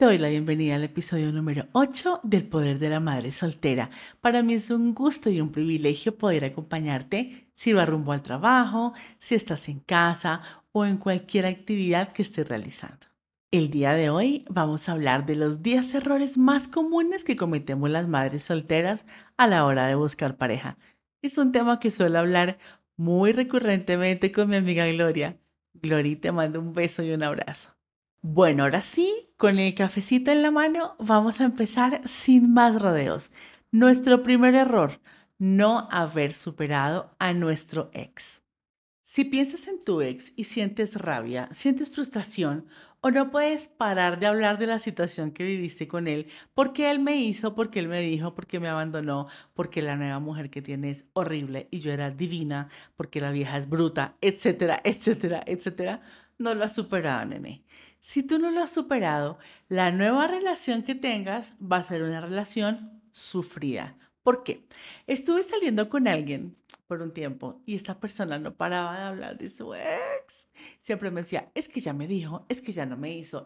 Te doy la bienvenida al episodio número 8 del Poder de la Madre Soltera. Para mí es un gusto y un privilegio poder acompañarte si vas rumbo al trabajo, si estás en casa o en cualquier actividad que estés realizando. El día de hoy vamos a hablar de los 10 errores más comunes que cometemos las madres solteras a la hora de buscar pareja. Es un tema que suelo hablar muy recurrentemente con mi amiga Gloria. Glory, te mando un beso y un abrazo. Bueno, ahora sí, con el cafecito en la mano, vamos a empezar sin más rodeos. Nuestro primer error, no haber superado a nuestro ex. Si piensas en tu ex y sientes rabia, sientes frustración o no puedes parar de hablar de la situación que viviste con él, porque él me hizo, porque él me dijo, porque me abandonó, porque la nueva mujer que tiene es horrible y yo era divina, porque la vieja es bruta, etcétera, etcétera, etcétera, no lo has superado, nene. Si tú no lo has superado, la nueva relación que tengas va a ser una relación sufrida. ¿Por qué? Estuve saliendo con alguien por un tiempo y esta persona no paraba de hablar de su ex. Siempre me decía, es que ya me dijo, es que ya no me hizo.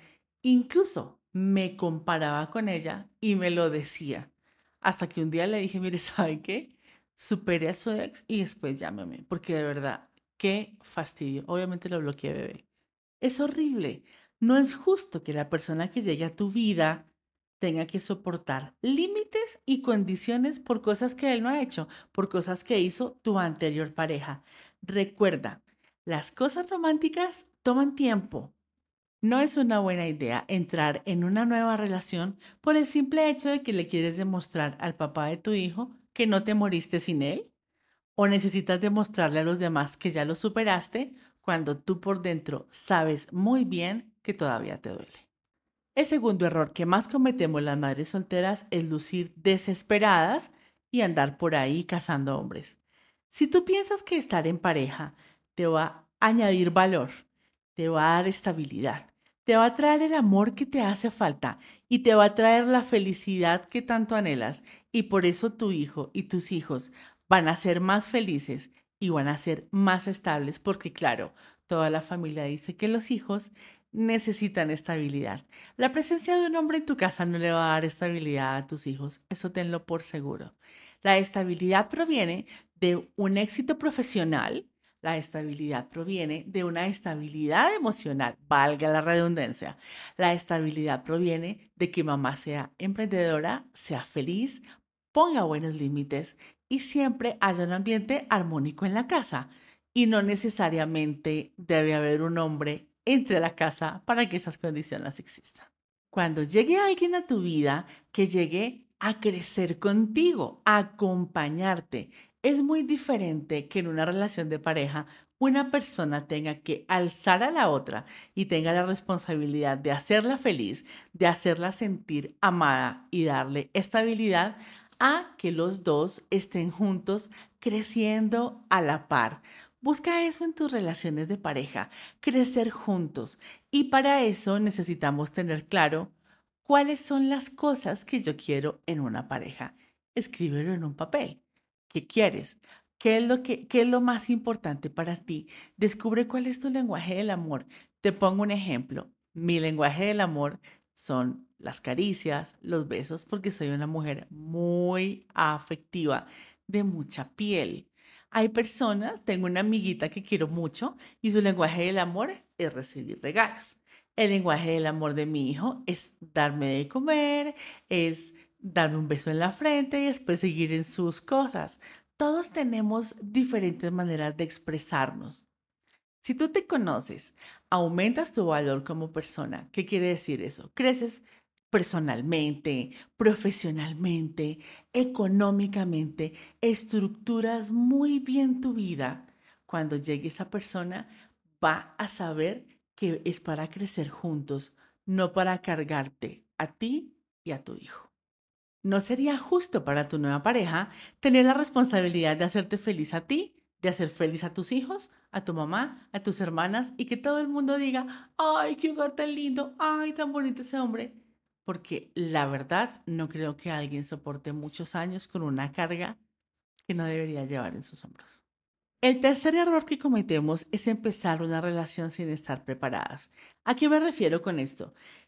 Incluso me comparaba con ella y me lo decía. Hasta que un día le dije, mire, ¿sabe qué? Supere a su ex y después llámeme, porque de verdad, qué fastidio. Obviamente lo bloqueé, bebé. Es horrible. No es justo que la persona que llegue a tu vida tenga que soportar límites y condiciones por cosas que él no ha hecho, por cosas que hizo tu anterior pareja. Recuerda, las cosas románticas toman tiempo. No es una buena idea entrar en una nueva relación por el simple hecho de que le quieres demostrar al papá de tu hijo que no te moriste sin él o necesitas demostrarle a los demás que ya lo superaste cuando tú por dentro sabes muy bien que todavía te duele. El segundo error que más cometemos las madres solteras es lucir desesperadas y andar por ahí cazando hombres. Si tú piensas que estar en pareja te va a añadir valor, te va a dar estabilidad, te va a traer el amor que te hace falta y te va a traer la felicidad que tanto anhelas, y por eso tu hijo y tus hijos van a ser más felices y van a ser más estables, porque claro, toda la familia dice que los hijos necesitan estabilidad. La presencia de un hombre en tu casa no le va a dar estabilidad a tus hijos, eso tenlo por seguro. La estabilidad proviene de un éxito profesional, la estabilidad proviene de una estabilidad emocional, valga la redundancia. La estabilidad proviene de que mamá sea emprendedora, sea feliz, ponga buenos límites y siempre haya un ambiente armónico en la casa. Y no necesariamente debe haber un hombre entre la casa para que esas condiciones existan. Cuando llegue alguien a tu vida, que llegue a crecer contigo, a acompañarte, es muy diferente que en una relación de pareja una persona tenga que alzar a la otra y tenga la responsabilidad de hacerla feliz, de hacerla sentir amada y darle estabilidad, a que los dos estén juntos creciendo a la par. Busca eso en tus relaciones de pareja, crecer juntos. Y para eso necesitamos tener claro cuáles son las cosas que yo quiero en una pareja. Escríbelo en un papel. ¿Qué quieres? ¿Qué es lo más importante para ti? Descubre cuál es tu lenguaje del amor. Te pongo un ejemplo. Mi lenguaje del amor son las caricias, los besos, porque soy una mujer muy afectiva, de mucha piel. Hay personas, tengo una amiguita que quiero mucho y su lenguaje del amor es recibir regalos. El lenguaje del amor de mi hijo es darme de comer, es darme un beso en la frente y después seguir en sus cosas. Todos tenemos diferentes maneras de expresarnos. Si tú te conoces, aumentas tu valor como persona. ¿Qué quiere decir eso? Creces personalmente, profesionalmente, económicamente, estructuras muy bien tu vida. Cuando llegue esa persona, va a saber que es para crecer juntos, no para cargarte a ti y a tu hijo. ¿No sería justo para tu nueva pareja tener la responsabilidad de hacerte feliz a ti, de hacer feliz a tus hijos, a tu mamá, a tus hermanas y que todo el mundo diga, ay, qué hogar tan lindo, ay, tan bonito ese hombre? Porque la verdad no creo que alguien soporte muchos años con una carga que no debería llevar en sus hombros. El tercer error que cometemos es empezar una relación sin estar preparadas. ¿A qué me refiero con esto?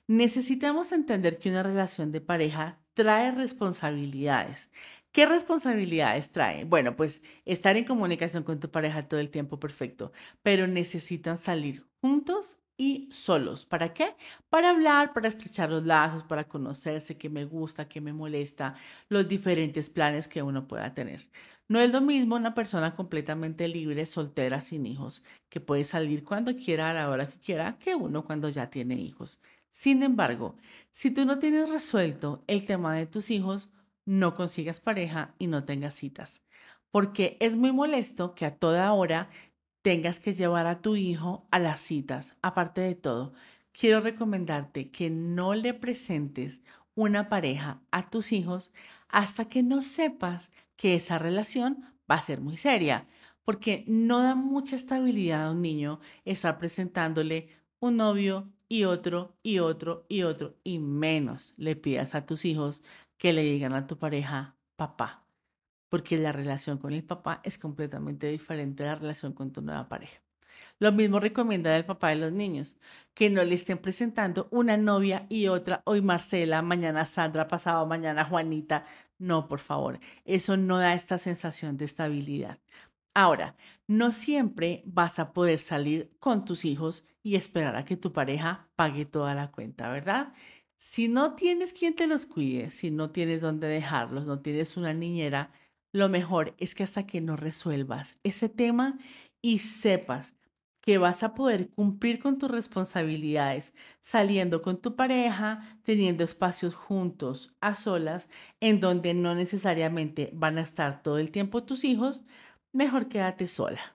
Necesitamos entender que una relación de pareja trae responsabilidades. ¿Qué responsabilidades trae? Bueno, pues estar en comunicación con tu pareja todo el tiempo, perfecto, pero necesitan salir juntos y solos. ¿Para qué? Para hablar, para estrechar los lazos, para conocerse, qué me gusta, qué me molesta, los diferentes planes que uno pueda tener. No es lo mismo una persona completamente libre, soltera, sin hijos, que puede salir cuando quiera, a la hora que quiera, que uno cuando ya tiene hijos. Sin embargo, si tú no tienes resuelto el tema de tus hijos, no consigas pareja y no tengas citas, porque es muy molesto que a toda hora tengas que llevar a tu hijo a las citas. Aparte de todo, quiero recomendarte que no le presentes una pareja a tus hijos hasta que no sepas que esa relación va a ser muy seria, porque no da mucha estabilidad a un niño estar presentándole un novio y otro y otro y otro, y menos le pidas a tus hijos que le digan a tu pareja papá, porque la relación con el papá es completamente diferente a la relación con tu nueva pareja. Lo mismo recomienda el papá de los niños, que no le estén presentando una novia y otra, hoy Marcela, mañana Sandra, pasado mañana Juanita. No, por favor, eso no da esta sensación de estabilidad. Ahora, no siempre vas a poder salir con tus hijos y esperar a que tu pareja pague toda la cuenta, ¿verdad? Si no tienes quien te los cuide, si no tienes dónde dejarlos, no tienes una niñera, lo mejor es que hasta que no resuelvas ese tema y sepas que vas a poder cumplir con tus responsabilidades saliendo con tu pareja, teniendo espacios juntos, a solas, en donde no necesariamente van a estar todo el tiempo tus hijos, mejor quédate sola.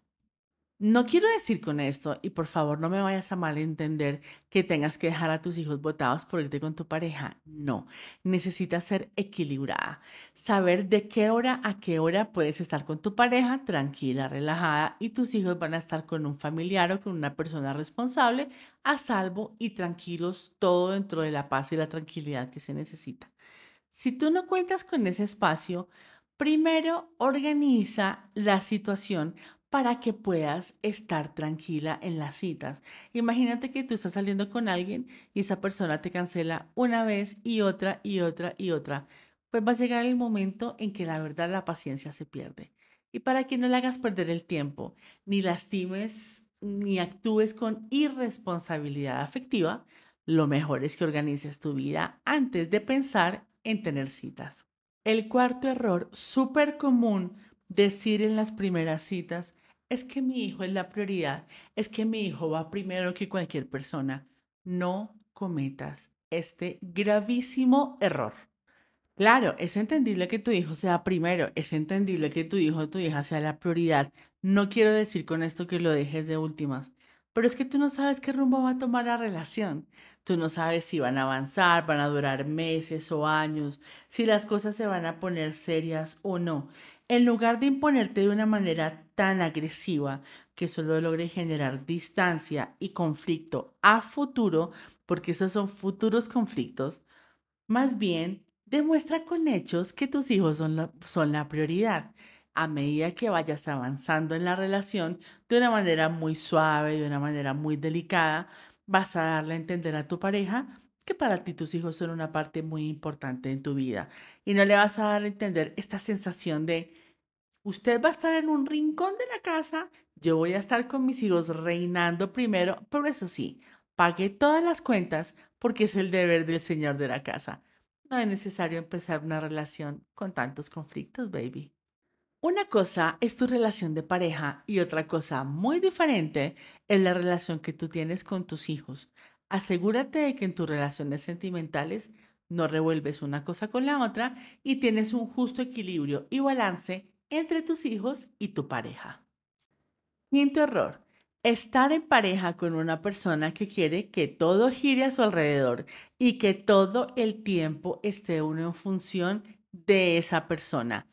No quiero decir con esto, y por favor no me vayas a malentender, que tengas que dejar a tus hijos botados por irte con tu pareja. No, necesitas ser equilibrada, saber de qué hora a qué hora puedes estar con tu pareja tranquila, relajada, y tus hijos van a estar con un familiar o con una persona responsable, a salvo y tranquilos, todo dentro de la paz y la tranquilidad que se necesita. Si tú no cuentas con ese espacio, primero organiza la situación para que puedas estar tranquila en las citas. Imagínate que tú estás saliendo con alguien y esa persona te cancela una vez y otra y otra y otra. Pues va a llegar el momento en que la verdad la paciencia se pierde. Y para que no le hagas perder el tiempo, ni lastimes, ni actúes con irresponsabilidad afectiva, lo mejor es que organices tu vida antes de pensar en tener citas. El cuarto error súper común decir en las primeras citas es que mi hijo es la prioridad, es que mi hijo va primero que cualquier persona. No cometas este gravísimo error. Claro, es entendible que tu hijo sea primero, es entendible que tu hijo o tu hija sea la prioridad. No quiero decir con esto que lo dejes de últimas, pero es que tú no sabes qué rumbo va a tomar la relación. Tú no sabes si van a avanzar, van a durar meses o años, si las cosas se van a poner serias o no. En lugar de imponerte de una manera tan agresiva que solo logre generar distancia y conflicto a futuro, porque esos son futuros conflictos, más bien, demuestra con hechos que tus hijos son la prioridad. A medida que vayas avanzando en la relación de una manera muy suave, de una manera muy delicada, vas a darle a entender a tu pareja que para ti tus hijos son una parte muy importante en tu vida. Y no le vas a dar a entender esta sensación de usted va a estar en un rincón de la casa, yo voy a estar con mis hijos reinando primero, pero eso sí, pague todas las cuentas porque es el deber del señor de la casa. No es necesario empezar una relación con tantos conflictos, baby. Una cosa es tu relación de pareja y otra cosa muy diferente es la relación que tú tienes con tus hijos. Asegúrate de que en tus relaciones sentimentales no revuelves una cosa con la otra y tienes un justo equilibrio y balance entre tus hijos y tu pareja. Quinto error, estar en pareja con una persona que quiere que todo gire a su alrededor y que todo el tiempo esté uno en función de esa persona.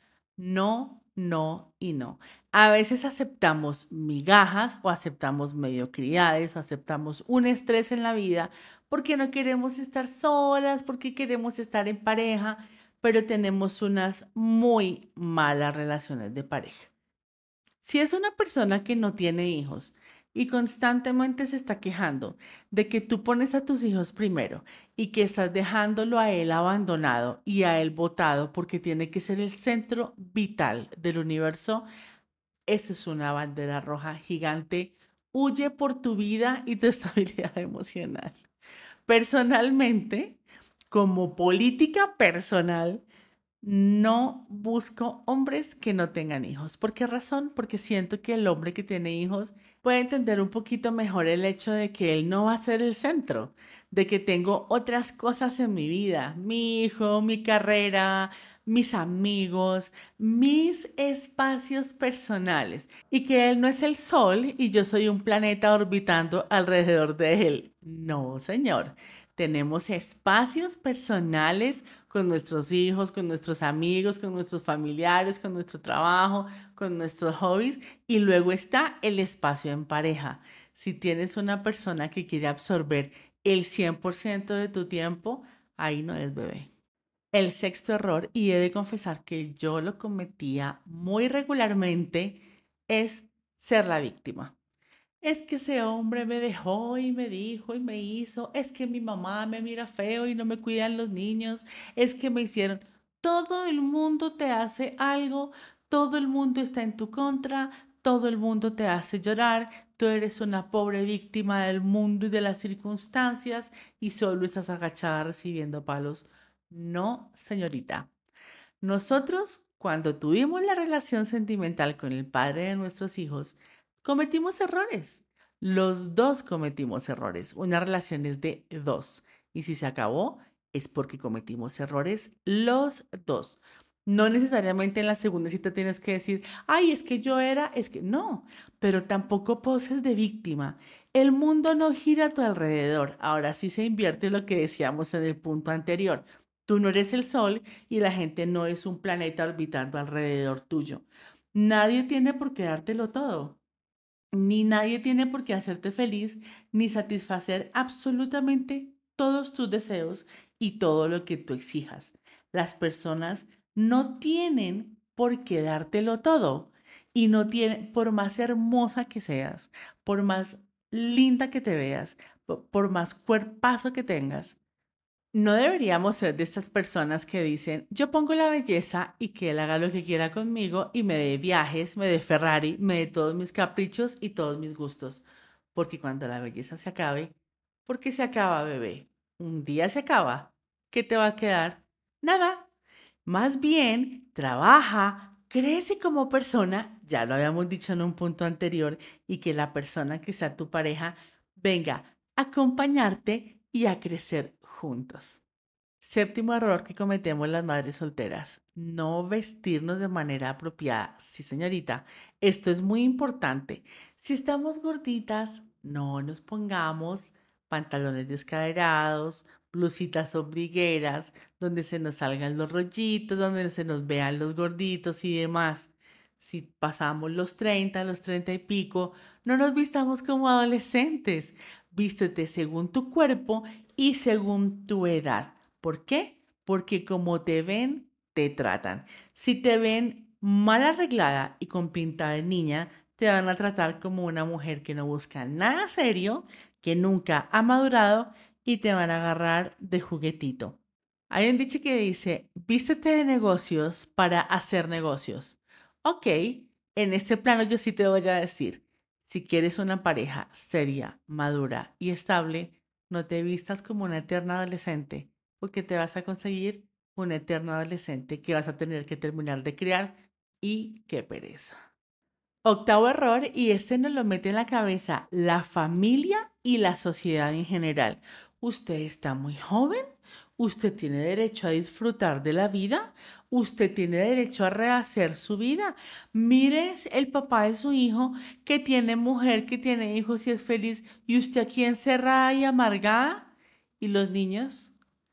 No, no y no. A veces aceptamos migajas o aceptamos mediocridades o aceptamos un estrés en la vida porque no queremos estar solas, porque queremos estar en pareja, pero tenemos unas muy malas relaciones de pareja. Si es una persona que no tiene hijos, y constantemente se está quejando de que tú pones a tus hijos primero y que estás dejándolo a él abandonado y a él botado porque tiene que ser el centro vital del universo, eso es una bandera roja gigante. Huye por tu vida y tu estabilidad emocional. Personalmente, como política personal, no busco hombres que no tengan hijos. ¿Por qué razón? Porque siento que el hombre que tiene hijos puede entender un poquito mejor el hecho de que él no va a ser el centro, de que tengo otras cosas en mi vida, mi hijo, mi carrera, mis amigos, mis espacios personales, y que él no es el sol y yo soy un planeta orbitando alrededor de él. No, señor. Tenemos espacios personales con nuestros hijos, con nuestros amigos, con nuestros familiares, con nuestro trabajo, con nuestros hobbies, y luego está el espacio en pareja. Si tienes una persona que quiere absorber el 100% de tu tiempo, ahí no es bebé. El sexto error, y he de confesar que yo lo cometía muy regularmente, es ser la víctima. Es que ese hombre me dejó y me dijo y me hizo. Es que mi mamá me mira feo y no me cuidan los niños. Es que me hicieron. Todo el mundo te hace algo. Todo el mundo está en tu contra. Todo el mundo te hace llorar. Tú eres una pobre víctima del mundo y de las circunstancias y solo estás agachada recibiendo palos. No, señorita. Nosotros, cuando tuvimos la relación sentimental con el padre de nuestros hijos, cometimos errores. Los dos cometimos errores. Una relación es de dos. Y si se acabó, es porque cometimos errores los dos. No necesariamente en la segunda cita tienes que decir, ay, es que yo era, es que no, pero tampoco poses de víctima. El mundo no gira a tu alrededor. Ahora sí se invierte lo que decíamos en el punto anterior. Tú no eres el sol y la gente no es un planeta orbitando alrededor tuyo. Nadie tiene por qué dártelo todo, ni nadie tiene por qué hacerte feliz, ni satisfacer absolutamente todos tus deseos y todo lo que tú exijas. Las personas no tienen por qué dártelo todo y no tienen, por más hermosa que seas, por más linda que te veas, por más cuerpazo que tengas, no deberíamos ser de estas personas que dicen, yo pongo la belleza y que él haga lo que quiera conmigo y me dé viajes, me dé Ferrari, me dé todos mis caprichos y todos mis gustos. Porque cuando la belleza se acabe, porque se acaba, bebé. Un día se acaba. ¿Qué te va a quedar? Nada. Más bien, trabaja, crece como persona, ya lo habíamos dicho en un punto anterior, y que la persona que sea tu pareja venga a acompañarte y a crecer juntos. Séptimo error que cometemos las madres solteras, no vestirnos de manera apropiada. Sí, señorita, esto es muy importante. Si estamos gorditas, no nos pongamos pantalones descaderados, blusitas ombligueras, donde se nos salgan los rollitos, donde se nos vean los gorditos y demás. Si pasamos los 30 y pico, no nos vistamos como adolescentes. Vístete según tu cuerpo y según tu edad. ¿Por qué? Porque como te ven, te tratan. Si te ven mal arreglada y con pinta de niña, te van a tratar como una mujer que no busca nada serio, que nunca ha madurado y te van a agarrar de juguetito. Hay un dicho que dice, vístete de negocios para hacer negocios. Ok, en este plano yo sí te voy a decir, si quieres una pareja seria, madura y estable, no te vistas como una eterna adolescente, porque te vas a conseguir un eterno adolescente que vas a tener que terminar de criar y qué pereza. Octavo error, y este nos lo mete en la cabeza la familia y la sociedad en general. Usted está muy joven, usted tiene derecho a disfrutar de la vida, usted tiene derecho a rehacer su vida. Mire el papá de su hijo que tiene mujer, que tiene hijos y es feliz, y usted aquí encerrada y amargada. ¿Y los niños?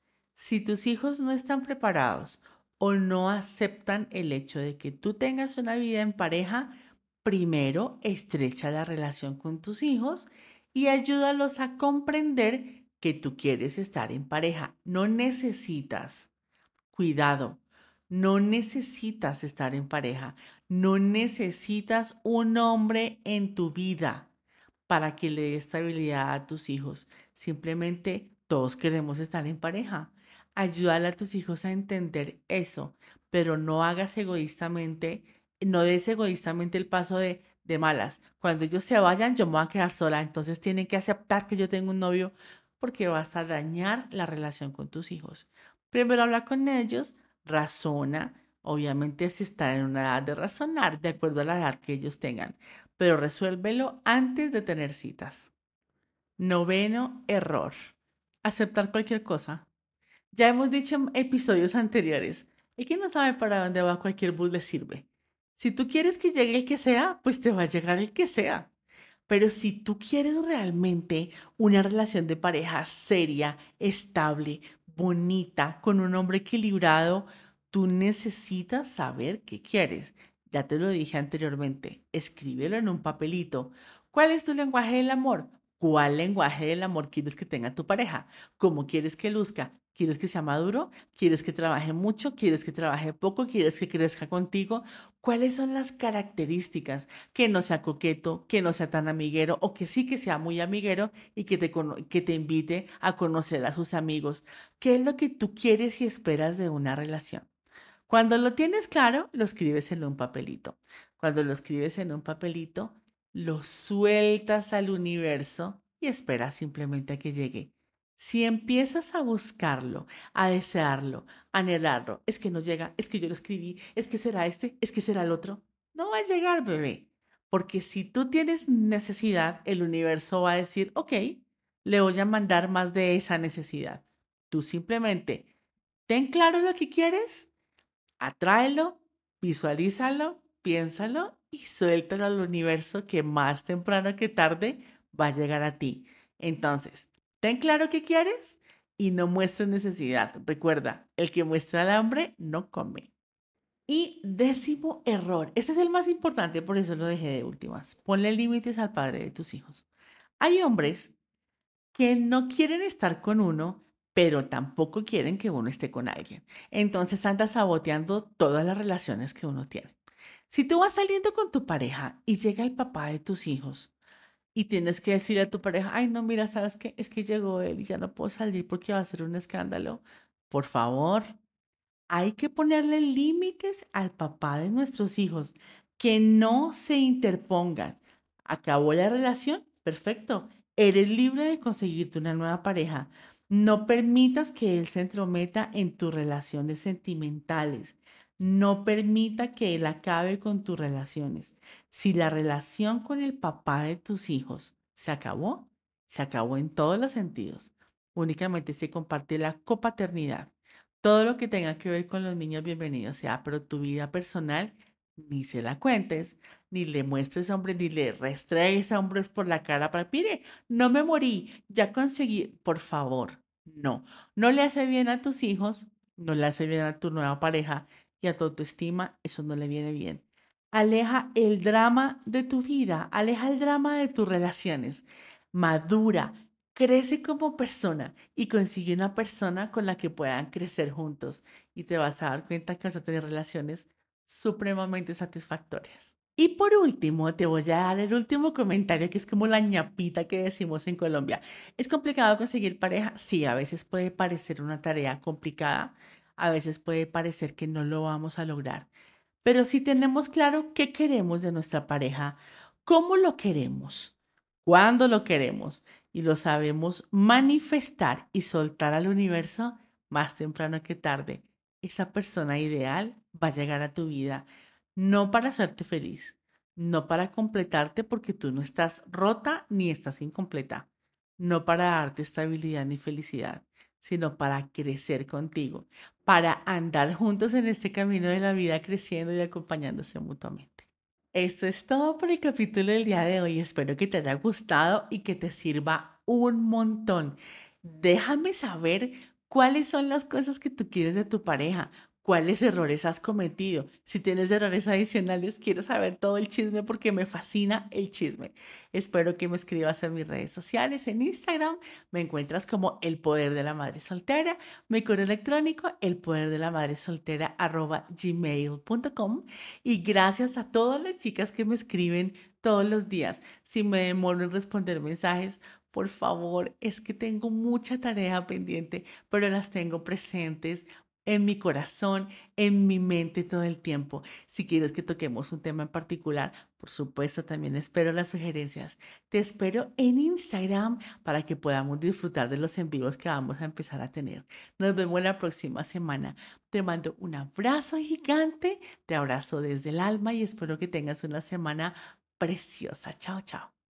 Si tus hijos no están preparados o no aceptan el hecho de que tú tengas una vida en pareja, primero estrecha la relación con tus hijos y ayúdalos a comprender que tú quieres estar en pareja. No necesitas, cuidado, no necesitas estar en pareja, no necesitas un hombre en tu vida para que le dé estabilidad a tus hijos. Simplemente todos queremos estar en pareja. Ayúdale a tus hijos a entender eso, pero no hagas egoístamente, no des egoístamente el paso de malas. Cuando ellos se vayan, yo me voy a quedar sola, entonces tienen que aceptar que yo tengo un novio porque vas a dañar la relación con tus hijos. Primero habla con ellos, razona, obviamente si están en una edad de razonar, de acuerdo a la edad que ellos tengan, pero resuélvelo antes de tener citas. Noveno error, aceptar cualquier cosa. Ya hemos dicho en episodios anteriores, el que no sabe para dónde va cualquier bus le sirve. Si tú quieres que llegue el que sea, pues te va a llegar el que sea. Pero si tú quieres realmente una relación de pareja seria, estable, bonita, con un hombre equilibrado, tú necesitas saber qué quieres. Ya te lo dije anteriormente, escríbelo en un papelito. ¿Cuál es tu lenguaje del amor? ¿Cuál lenguaje del amor quieres que tenga tu pareja? ¿Cómo quieres que luzca? ¿Quieres que sea maduro? ¿Quieres que trabaje mucho? ¿Quieres que trabaje poco? ¿Quieres que crezca contigo? ¿Cuáles son las características? Que no sea coqueto, que no sea tan amiguero o que sí que sea muy amiguero y que te invite a conocer a sus amigos. ¿Qué es lo que tú quieres y esperas de una relación? Cuando lo tienes claro, lo escribes en un papelito. Cuando lo escribes en un papelito, lo sueltas al universo y esperas simplemente a que llegue. Si empiezas a buscarlo, a desearlo, a anhelarlo, es que no llega, es que yo lo escribí, es que será este, es que será el otro, no va a llegar, bebé. Porque si tú tienes necesidad, el universo va a decir, ok, le voy a mandar más de esa necesidad. Tú simplemente ten claro lo que quieres. Atráelo, visualízalo, piénsalo y suéltalo al universo que más temprano que tarde va a llegar a ti. Entonces, ten claro qué quieres y no muestres necesidad. Recuerda, el que muestra el hambre no come. Y décimo error, este es el más importante, por eso lo dejé de últimas. Ponle límites al padre de tus hijos. Hay hombres que no quieren estar con uno, pero tampoco quieren que uno esté con alguien. Entonces anda saboteando todas las relaciones que uno tiene. Si tú vas saliendo con tu pareja y llega el papá de tus hijos y tienes que decirle a tu pareja, ay, no, mira, ¿sabes qué? Es que llegó él y ya no puedo salir porque va a ser un escándalo. Por favor, hay que ponerle límites al papá de nuestros hijos, que no se interpongan. ¿Acabó la relación? Perfecto. Eres libre de conseguirte una nueva pareja. No permitas que él se entrometa en tus relaciones sentimentales. No permita que él acabe con tus relaciones. Si la relación con el papá de tus hijos se acabó en todos los sentidos. Únicamente se comparte la copaternidad. Todo lo que tenga que ver con los niños, bienvenido sea, pero tu vida personal ni se la cuentes, ni le muestres hombres, ni le restregues hombres por la cara para, mire, no me morí, ya conseguí, por favor, no, no le hace bien a tus hijos, no le hace bien a tu nueva pareja y a tu autoestima, eso no le viene bien. Aleja el drama de tu vida, aleja el drama de tus relaciones, madura, crece como persona y consigue una persona con la que puedan crecer juntos y te vas a dar cuenta que vas a tener relaciones supremamente satisfactorias. Y por último, te voy a dar el último comentario que es como la ñapita que decimos en Colombia. ¿Es complicado conseguir pareja? Sí, a veces puede parecer una tarea complicada, a veces puede parecer que no lo vamos a lograr, pero si tenemos claro qué queremos de nuestra pareja, cómo lo queremos, cuándo lo queremos y lo sabemos manifestar y soltar al universo más temprano que tarde, esa persona ideal va a llegar a tu vida, no para hacerte feliz, no para completarte porque tú no estás rota ni estás incompleta, no para darte estabilidad ni felicidad, sino para crecer contigo, para andar juntos en este camino de la vida creciendo y acompañándose mutuamente. Esto es todo por el capítulo del día de hoy. Espero que te haya gustado y que te sirva un montón. Déjame saber cuáles son las cosas que tú quieres de tu pareja, ¿Cuáles errores has cometido? Si tienes errores adicionales, quiero saber todo el chisme porque me fascina el chisme. Espero que me escribas en mis redes sociales, en Instagram. Me encuentras como El Poder de la Madre Soltera. Mi correo electrónico, elpoderdelamaresoltera@gmail.com. Y gracias a todas las chicas que me escriben todos los días. Si me demoro en responder mensajes, por favor, es que tengo mucha tarea pendiente, pero las tengo presentes en mi corazón, en mi mente todo el tiempo. Si quieres que toquemos un tema en particular, por supuesto, también espero las sugerencias. Te espero en Instagram para que podamos disfrutar de los en vivos que vamos a empezar a tener. Nos vemos la próxima semana. Te mando un abrazo gigante, te abrazo desde el alma y espero que tengas una semana preciosa. Chao, chao.